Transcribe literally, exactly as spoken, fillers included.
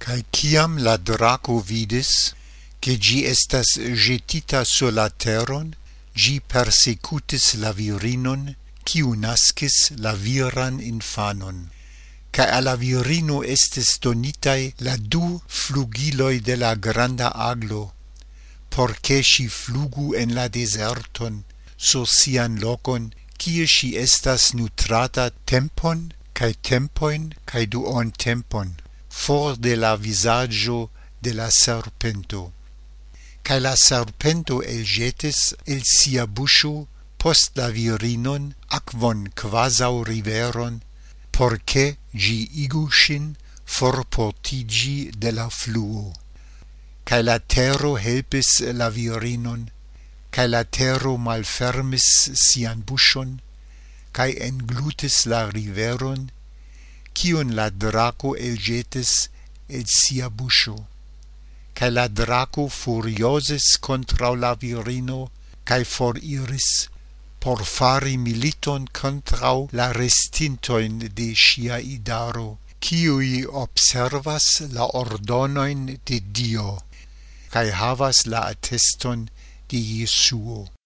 Kai ciam la draco vidis, che gi estas jetita sur la teron, gi persecutis la virinon, kiu nascis la viran infanon. Kai alla virino estis donitai la du flugiloi de la granda aglo, porce si flugu en la deserton, sur sian locon, kie si estas nutrata tempon, kai tempoin, kai duon tempon, for de la visaggio de la serpento. Kai la serpento eljetis el sia buscio post la virinon aquon quasau riveron, porce gi igu sin forportigi de la fluo. Kai la tero helpis la virinon, kai la tero malfermis sian buscion, kai englutis la riveron, kiun la draco eljetis el sia buscio. Kai la draco furiosis contra la virino, kai foriris, por fari militon contra la restintoin de sia idaro, kiui observas la ordonoin de Dio, kai havas la atteston de Jesuo.